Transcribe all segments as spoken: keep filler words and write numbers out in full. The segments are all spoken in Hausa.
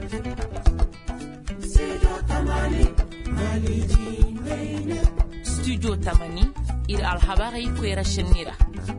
Studio Tamani ir alhabari kwera shenira.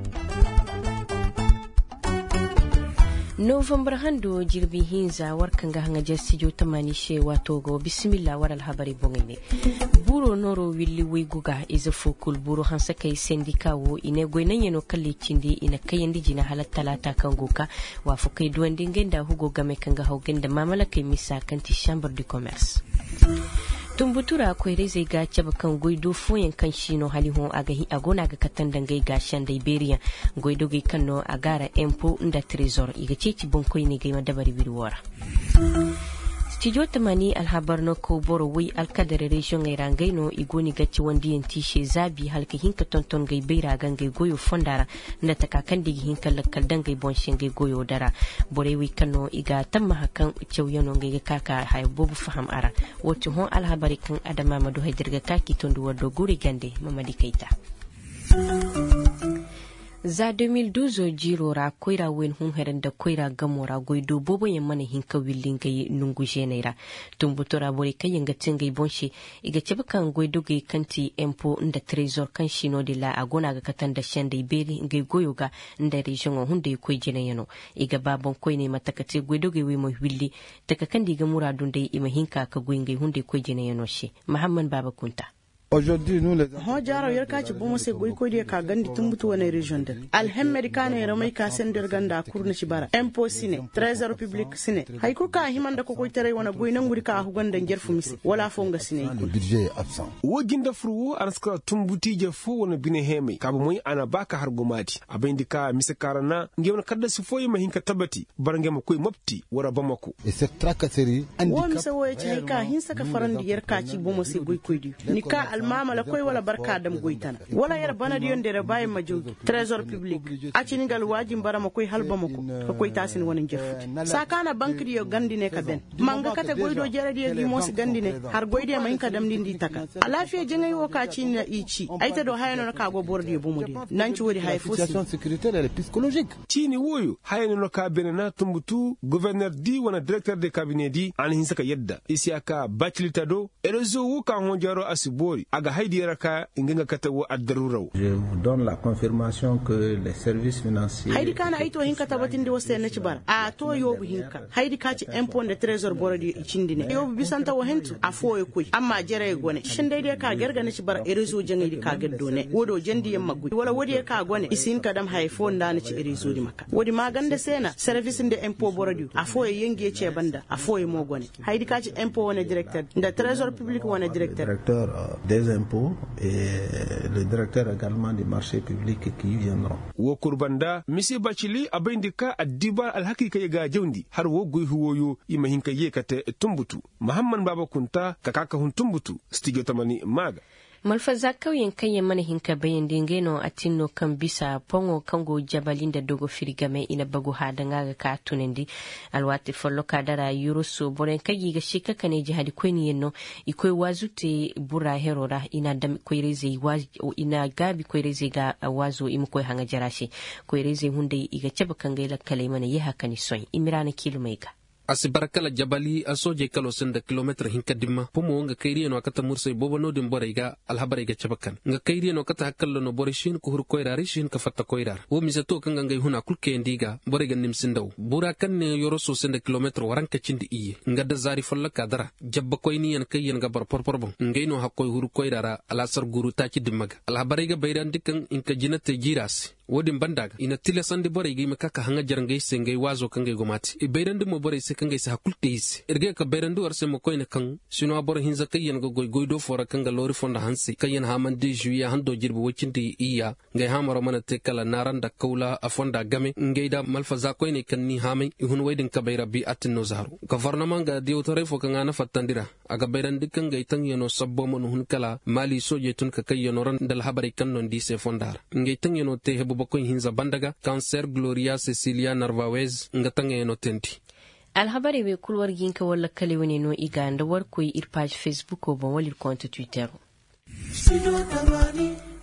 November hando jirbi hinza warkan ga hanga studio Tamani she wato go bismillah war alhabari bongene. Buro noro willi wiguga iza fokul buro hansa kai sendika wo ine goynan yeno kalle cindi ina kayandi jina halat talata kangoka wa fokai duwande ngenda hugo game kanga hawgenda mamala kai misa kanti chambre du commerce. Tumbutura akwai rezai ga caba kan goido foyen kan shino halihon agahi agona ga katan dangai ga shan da Iberia goido gai kanno agara empo nda trezor iga ceci bonkoi ne gai madabari birwara. Studio Tamani alhabar no ko boro wi alkadare region ngai rangaino igoni gaci wandi yanti she zabi halka hinka tonton gai beira gangai goyo fondara nda takakan digi hinka lakkal dangai bonshin gai goyo dara bore wi kano iga tamma hakan cewyano ngai kaka hay bobu faham ara wotu hon alhabari kan adama madu hajirga kaki tondu wado guri gande mamadi kaita. Za deux mille douze jirora koira wen hun heren da koira gamora goido bobo yamana hinka willinga nungu jeneira tumbutora bore kayanga tinga bonshi iga cebakan goido ge kanti empo nda trezor kan shino de la agona ga katanda shande beri ngai goyoga nda region hunde ko jeneyano iga babon koine matakate goido ge wemo willi takakandi ga muradun dai ima hinka ka goinga hunde ko jeneyano shi Muhammad Baba Kunta. Aujourd'hui nous les ho jaro yerka ci bomo se goy koy de ka gandi tumbutu wona region del alhamdulillah ne ramay ka sender ganda kurna ci bara impo sine trésor public sine hay ko ka himanda ko koy tere wona goy nanguri ka hu ganda jerfu misi wala fo nga sine le budget est absent wo ginda furu araska tumbuti je fo wona bine heme ka bo moy ana baka har gomati abendi ka misakarana ngewna kadda si foyi mahinka tabati barnge ma koy mopti wara bamako et cette tracasserie handicap wo mi se wo ci hay ka hinsa ka farandi yerka ci bomo se goy koy di ni ka almama la koy wala barka dam goytana wala yar bana di yonde baye majogi trésor public acini gal waji mbara ma koy halba mako ko koy tasin wonin jefuti sakana banque di yo gandine ka ben manga kata goydo jeradi gi mosi gandine har goyde ma hinka dam dindi taka alafiya jengay wo ka ci na ici ayta do hayno ka go bordi bo mudi nanci wodi hay fosi situation sécuritaire et psychologique tini woyo hayno ka benena tumbutu gouverneur di wona directeur de cabinet di an hinsaka yedda isiaka bachelitado elezo wo ka honjaro asibori aga hay Je vous donne la confirmation que les services financiers Haidi kana aito hinka tabatin de wose na cibar a to yobu hinka Haidi kaci impôt de trésor borodi cindine yobu bisanta wo hentu a foye kuy amma jere gone shin dai ka gerga na cibar erezo jengi di ka geddo ne wodo jendi yamma gudi wala wodi ka gone isin kadam haifo nda na ci erezo di maka wodi maganda sena service de impôt borodi a foye yengi ce banda a foye mo gone Haidi kaci impôt wona directeur de trésor public wona directeur directeur euh, des impôts et le directeur également des marchés publics qui viendront. Wo kurbanda misi bachili abindika adiba alhakika yega jawndi har wo goy huwoyo imahinka yekate tumbutu Muhammad Baba Kunta kakaka hun tumbutu Studio Tamani maga malfaza kauyen kanye mana hinka bayan dingeno atinno kan bisa pongo kango jabalin da dogo firigame ina bago hadanga ga ka tunendi alwati follo kadara yuruso boren kagi ga shika kane jihadi kweni yenno ikoi wazute bura herora ina dam koireze waz ina gabi koireze ga wazo imkoi hanga jarashi koireze hunde iga chaba kangela kale mana ye hakani soy imirana kilomega asibarakala jabali asoje kalo senda kilometer hinka dimma pomo nga kairiya no akata mursay bobo no dim borayga alhabara ga chabakan nga kairiya no akata hakkallo no borishin ko hur koirari shin ka fatta koirar wo misato kanga ngay huna kulke ndiga borayga nim sindaw bura kan ne yoro so senda kilometer waranka cindi iye nga da zari folla kadara jabba koyni yan kayyan ga bar porporbon ngay no hakkoy hur koirara alasar guru ta ci dimmaga alhabara ga bayran dikkan inka jinate jiras wodin bandaga ina tilasande borayga makaka hanga jarangay sengay wazo kangay gomati e bayran dimo boray kangay sa hakulteis erge ka berandu arse mo koyne kan sino bor hinza kayen go goy goydo fora kanga lori fonda hansi kayen haman de juya hando jirbo wocindi iya ngay hamaro mana te kala naranda kawla afonda game ngeyda malfaza koyne kan ni hamay ihun waydin ka bayra bi atinno zaru gouvernement ga di autore fo kanga na fatandira aga beran dikkan ngay tan yeno sabbo mon hun kala mali soje tun ka kayen ran dal habari kan non di se fondar ngay tan yeno te hebu bakoy hinza bandaga cancer gloria cecilia narvawez ngatan yeno tenti alhabari be kulwar ginka wala kale wani no iganda war koy ir page facebook o bon walir compte twitter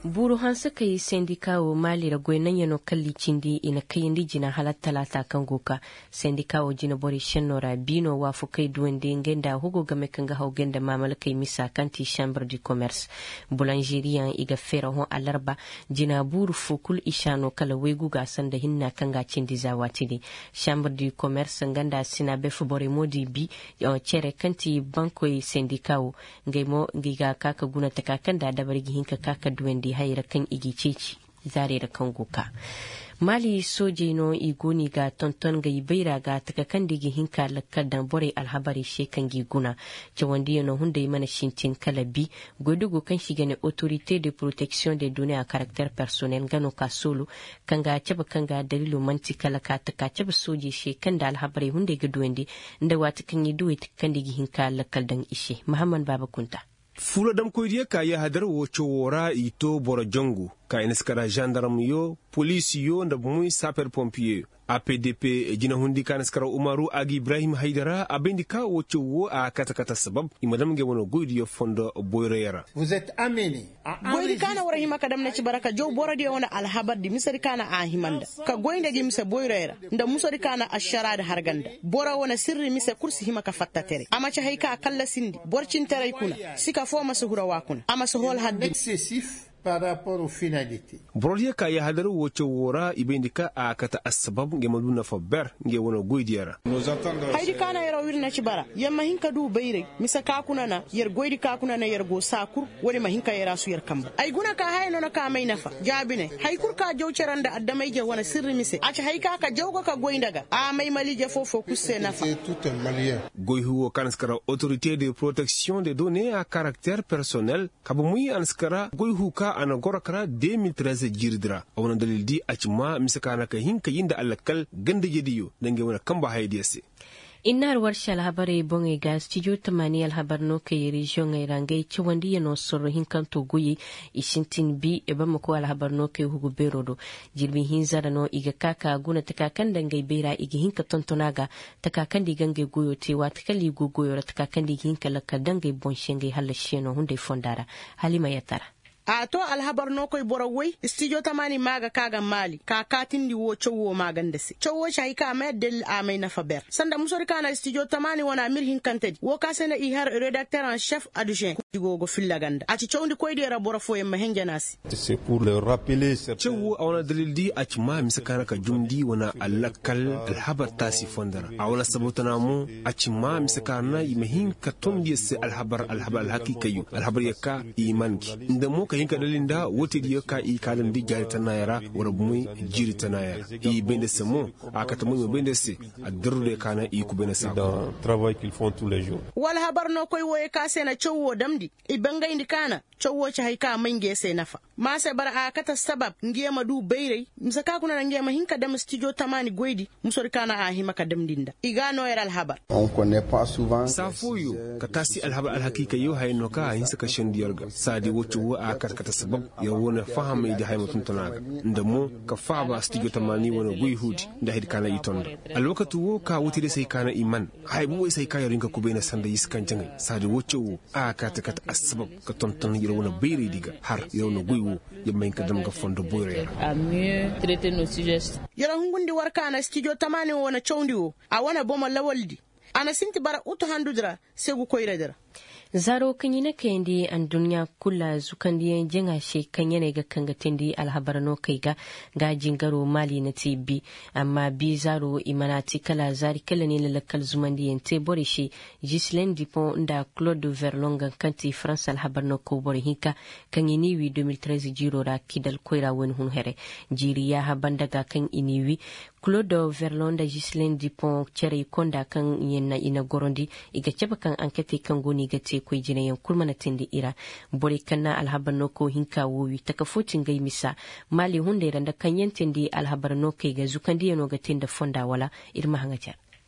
buru hansa kai sendikawo mali da gwenan yano kalli cindi ina kayin dijina halatta lata kan goka sendikawo jina bori shenora bino wa fukai duwende ngenda hugo game kan ga haugenda mamal kai misa kanti chambre du commerce boulangerian iga fera hon alarba jina buru fukul ishano kala wegu ga sanda hinna kan ga cindi zawatidi chambre du commerce nganda sina be fubore modi bi o chere kanti banko sendikawo ngaimo ngiga kaka guna takakan da dabar gihinka kaka duwende haira kan igiceci zare da kan goka mali soje no igoni ga tonton ga ibaira ga takakan digi hinka lakkadan bore alhabari shekan giguna jawandi no hunde mana shintin kalabi godugo kan shigane autorité de protection des données à caractère personnel gano kasulu kanga caba kanga dalilu manti kala ka taka caba soje shekan da alhabari hunde ga duwandi nda wata kan yi duwit kan digi hinka lakkadan ishe muhammad baba kunta fula dam koydiye ka ya hadar wo chowora ito boro jongu ka inskara gendarme yo police yo nda muy sapeur pompier A P D P jina hundi kan skara Umaru Agi Ibrahim Haidara abendika wo chowo a kata kata sabab imadam ge wono goydiye fondo boyrera vous êtes amené à goydi kana wara hima kadam na ci baraka jow boradi wona alhabar di misari kana a himanda ka goynde gi mise boyrera nda musari kana asharada harganda bora wona sirri mise kursi hima ka fatta tere ama ci hayka kala sindi borcin tere kuna sika fo masuhura wakuna ama so hol haddi excessif par rapport aux finalités. Brodiye ka ya hadaru woce wora ibendika a kata asbab nge maluna faber nge wono goydiyara. Haydi kana yara wirna ci bara yamma hinka du bayre misa ka kuna na yer goydi ka kuna na yer go sakur woni ma hinka yara su yer kamba. Ay guna ka hayno na ka mai nafa jabine haykur ka jawceranda addamay je wona sirri mise aci hayka ka jawgo ka goyndaga a mai malije fofo kusse nafa. C'est tout un malien. Goyhu kanskara autorité de protection des données à caractère personnel kabumuyi anskara goyhu ka ana gorakara deux mille treize jirdira awon dalil di acima misakana ka hinka yinda alakal ganda jediyo dange wona kamba haydiyase inar warsha alhabare bonge ga studio tamani alhabar no ke region ay rangai ci wandi yano soro hinkan to guyi ishintin bi e ba mako alhabar no ke hugu berodo jirbi hinzara no iga kaka guna takakan dangai bera igi hinka tontonaga takakan di gange goyo te wa takali goyo takakan di hinka lakka dangai bonshenge halasheno hunde fondara halima yatara a to alhabar no koy borowai studio tamani maga kaga mali ka katin di wo chowo maganda si chowo shay ka medel amay na faber sanda musori kana studio tamani wana mirhin kantedi wo ka sene i har rédacteur en chef adjoint digo go fillaganda ati chowndi koy di ra borofo yem henjanasi c'est pour le rappeler chowo awna dalil di ati ma misakana ka jumdi wana alakal alhabar tasi fondara awna sabutana mu ati ma misakana imahin ka tomdi se alhabar alhabar alhakikayu alhabar yakka imanki ndamo hinka dalinda wote di yoka i kalan di jari tanayara wara bumui jiri tanayara i bende se mo akata mu bende se adrude kana i ku bene sa dans travail qu'ils font tous les jours wala habar no koy woye ka sena chowo damdi i banga indi kana chowo cha hayka mange se nafa ma se bar akata sabab ngiyama du beyrey misaka kuna ngiyama hinka dam studio tamani goydi musori kana a himaka damdinda igano era al habar on connaît pas souvent safuyo katasi al habar al hakika yo hayno ka hinsa ka shendiyarga sadi wochu a kata sabab ya wona fahama idi hay mutun tanaga ndamo ka faaba studio tamani wona goy hudi nda hedi kana yitonda al wakatu wo ka wutide sai kana iman hay bu sai ka yarinka ku bena sanda yiskan jangai sadi wocho a kata kata asbab ka tonton yiro wona beeri diga har yiro no goy wo yemma ka dam ga fondo boyre à mieux traiter nos sujets yara hungundi warka na studio tamani wona chowndi wo a wona boma lawaldi ana sinti bara uto handudra segu koyredara zaro kanyina kendi an dunya kula zukandi jenga she kanyene ga kangatendi alhabarano kaiga ga jingaro mali na tibi amma bi zaro imanati kala zari kala ne lalakal zumandi yente borishi Ghislaine Dupont nda Claude Verlonga kanti France alhabarano ko bori hinka kanyini wi deux mille treize jiro ra kidal koira won hun here jiri ya habanda ga kan iniwi Claude Verlonda Ghislaine Dupont chere konda kan yenna ina gorondi iga chaba kan enquête kan goni ga te koy jine yan kulmana tindi ira bori kanna alhabarno ko hinka wowi takafotin gai misa mali hunde randa kan yentindi alhabarno kai ga zukandi yano ga tinda fonda wala irma hanga jar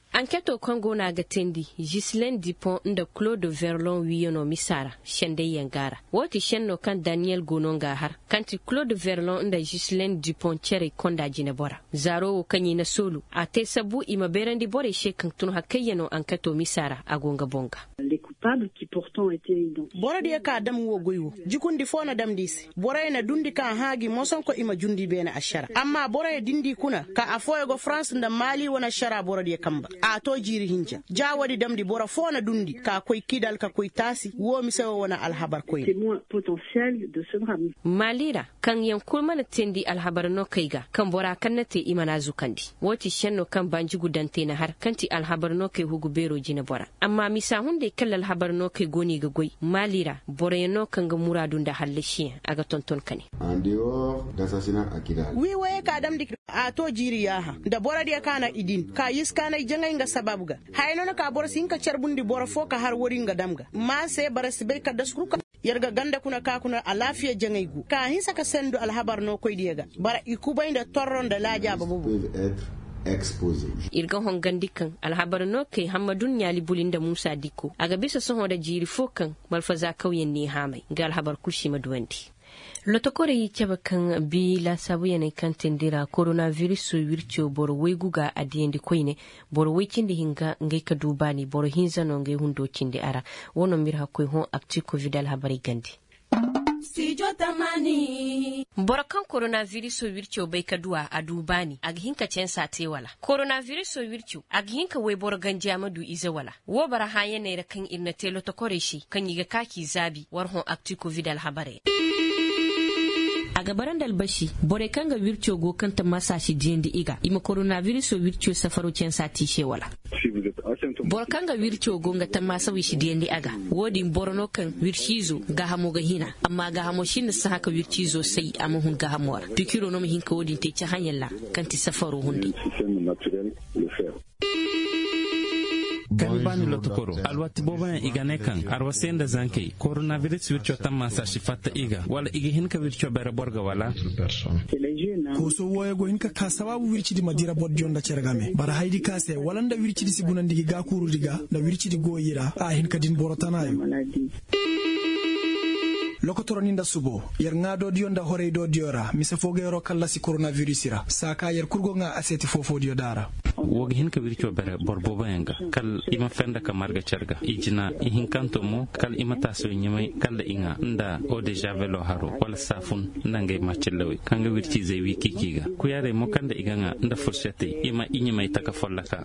Enquête Congo na gatendi Ghislaine Dupont nda Claude Verlon wiyono misara shende yangara woti shenno kan Daniel Gononga har kanti Claude Verlon nda Ghislaine Dupont chere konda jine bora zaro kanyi na solu ate sabu ima berandi bore shekan tun hakayeno enquête misara agonga bonga les coupables qui pourtant étaient identifiés bora dia ka dam wo goyu jikundi fona dam disi bora ina dundi ka haagi moson ko ima jundi bena ashara amma bora e dindi kuna ka afoyo go France nda Mali wona shara bora dia kamba a to jiri hinja jawadi damdi bora fona dundi ka koy kidal ka koy tasi wo mi sewo wona alhabar koy témoin potentiel de ce drame malira kan yankul mana tendi alhabar no kaiga kan bora kannate imana zukandi woti shenno kan banji gudante na har kanti alhabar no kai hugu bero jina bora amma misa hunde kallal alhabar no kai goni ga goy malira bora no kan ga muradun da hallashi aga tonton kane en dehors d'assassinat à Kidal wi waye ka damdi a to jiri yaha da bora dia kana idin ka yiskana jangai nga sababuga hayno na ka bor sinka charbundi bor foka har wori nga damga ma se barasi be ka daskuruka yarga ganda kuna ka kuna alafiya jangai gu ka hinsa ka sendu alhabar no koy diega bara ikuba inda torron da laja babu exposé irga hongandi kan alhabar no kai hamadun yali bulinda Musa Diko aga bisa son da jiri fokan malfaza kauyen ni hamai ga alhabar kushi maduwanti lotokore yi caba kan bi la sabu yana kan tendira coronavirus wircho boro weguga adiendi koine boro wechindi hinga ngai ka dubani boro hinza no ngai hundo chindi ara wono mirha koy hon akti covid al habari gandi Studio Tamani boro kan coronavirus wircho bai ka duwa a dubani ag hinka cen sate wala coronavirus wircho ag hinka we boro ganja madu iza wala wo bara haye ne kan irna telo tokore shi kan yiga kaki zabi war hon akti covid al habari a gabaran dalbashi bore kanga wircho go kanta masashi jendi iga ima coronavirus wircho safaro cen sati shewala bor kanga wircho go ngata masa wishi jendi aga wodi borno kan wirshizo ga hamo ga hina amma ga hamo shin sa haka wirchizo sai amma hun ga hamo dukiro no hin ka wodi te ci hanyalla kanti safaro hundi kan bani lotokoro alwati boban igane kan arwasenda zanke coronavirus wircho tamma sa shifata iga wala igi hinka wircho bere borga wala ko so woye go hinka ka sababu wirci di madira bodjon da cergame bara haydi kase walanda wirci di sibunan digi ga kuru diga da wirci di goyira a hinka din borotanayo lokotoro ninda subo yer ngado dionda hore do diora mise fogero kala si coronavirus ira saka yer kurgo nga aseti fofo dio dara wogi hinka wircho bere borbo bayenga kal ima fenda ka marga cerga ijina hinkanto mo kal ima taso nyimai kala inga nda o de javelo haro wala safun nange machelewi kanga wirci zai wiki kiga kuyare mo kanda iganga nda fursete ima inyimai taka follaka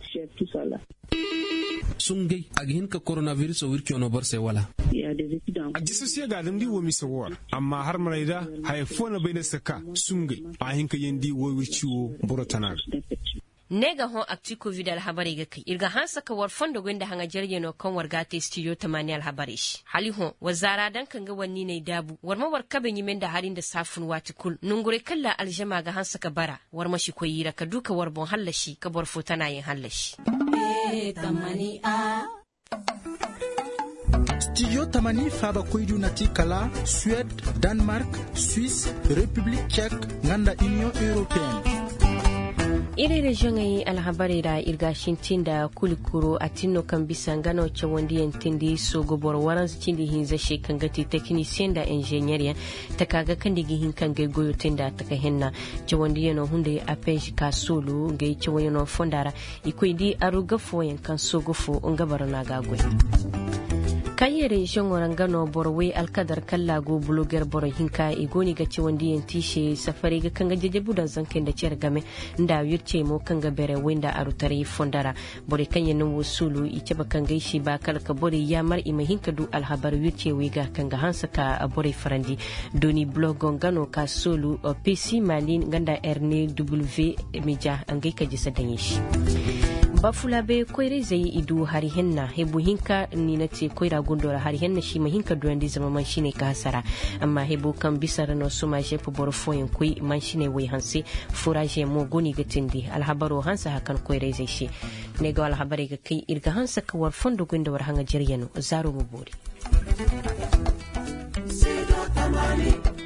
sungay aghin ka coronavirus wirki ono barse wala a jisusiya ga dum di wo mi sawar amma har maraida hay fona bayna saka sungay a hinka yendi wo wirci wo borotana nega hon akti covid al habari ga kai irga hansa ka war fondo gwenda hanga jarge no kan warga te studio tamani al habari shi hali hon wazara dan kan ga wanni ne dabu war ma war kabe nyimen da harin da safun wati kul nungure kalla aljama ga hansa ka bara war mashi koyira ka duka war bon hallashi ka bar fotana yin hallashi tamani a Studio Tamani faba koydu nati kala Suède, Danemark, Suisse, République tchèque, nganda Union européenne. iri region ay alhabari da irgashin tinda kulikuro atinno kan bisa ngano ce wandi yantindi so gobor waran cindi hinza she kan gati technicien da engineer ta kaga kan digi hin kan ga goyo tinda ta ka henna ce wandi yano hunde apej ka solo ga ce wayno fondara ikoi di aruga foyen kan so gofo ngabara na ga goy kayere shongoran gano borwe alkadar kallago blogger boro hinka igoni ga ciwandi yantishe safari ga kanga jejebu da zanken da cer game nda wirce mo kanga bere wenda arutari fondara bore kanye no wusulu ice ba kanga shi ba kalka bore ya mar ima hinka du alhabar wirce wiga kanga hansa ka bore farandi doni blogon gano ka solu pc malin ganda erne w media angai ka jisa danyishi bafula be koire zai idu hari henna hebu hinka ni nace koira gondora hari henna shi mahinka duandi zama man shine ka hasara amma hebu kan bisara no suma je pu borfoyin koi man shine wai hanse furaje mo goni gatindi alhabaro hansa hakan koire zai shi ne ga alhabari ga kai irga hansa ka war fondo gonda war hanga jiryano zaro mu bori